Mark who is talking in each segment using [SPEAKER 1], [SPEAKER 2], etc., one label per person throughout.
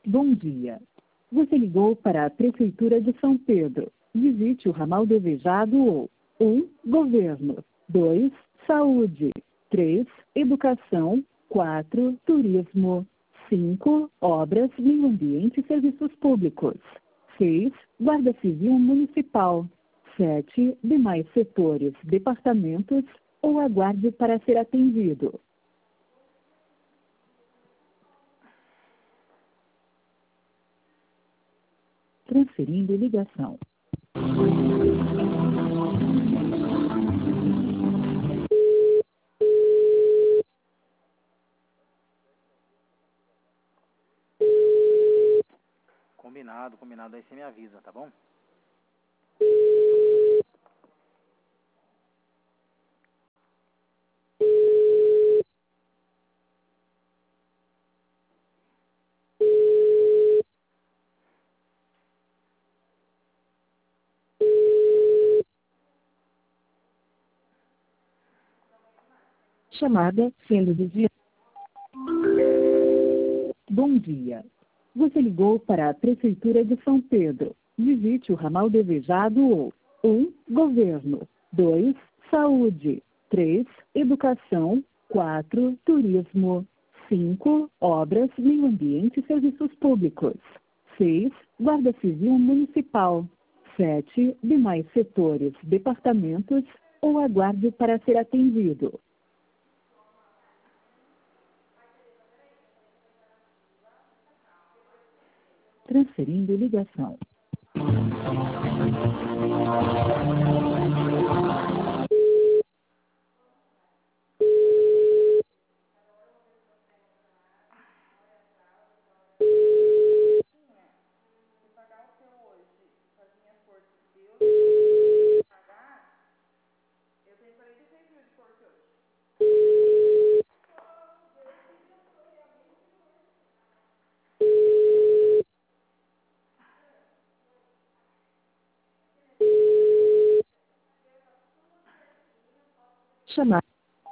[SPEAKER 1] Bom dia. Você ligou para a Prefeitura de São Pedro. Visite o ramal desejado ou 1. Governo. 2. Saúde. 3. Educação. 4. Turismo. 5. Obras, meio ambiente e serviços públicos. 6. Guarda Civil Municipal. 7. Demais setores, departamentos ou aguarde para ser atendido. Transferindo ligação.
[SPEAKER 2] Combinado, aí você me avisa, tá bom?
[SPEAKER 1] Chamada sendo desviada. Bom dia. Você ligou para a Prefeitura de São Pedro. Visite o ramal desejado ou 1. Governo. 2. Saúde. 3. Educação. 4. Turismo. 5. Obras, meio ambiente e serviços públicos. 6. Guarda Civil Municipal. 7. Demais setores, departamentos ou aguarde para ser atendido. Transferindo ligação. Chamada.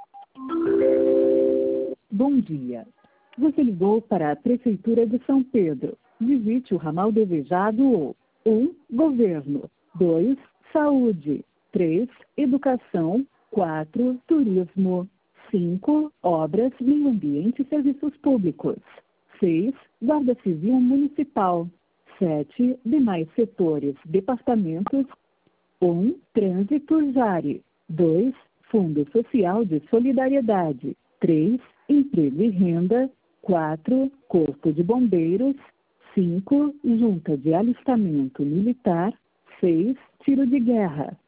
[SPEAKER 1] Bom dia. Você ligou para a Prefeitura de São Pedro. Visite o ramal desejado ou 1. Governo. 2. Saúde. 3. Educação. 4. Turismo. 5. Obras, meio ambiente e serviços públicos. 6. Guarda Civil Municipal. 7. Demais setores, departamentos. 1. Trânsito Jari. 2. Fundo Social de Solidariedade. 3. Emprego e Renda. 4. Corpo de Bombeiros. 5. Junta de Alistamento Militar. 6. Tiro de Guerra.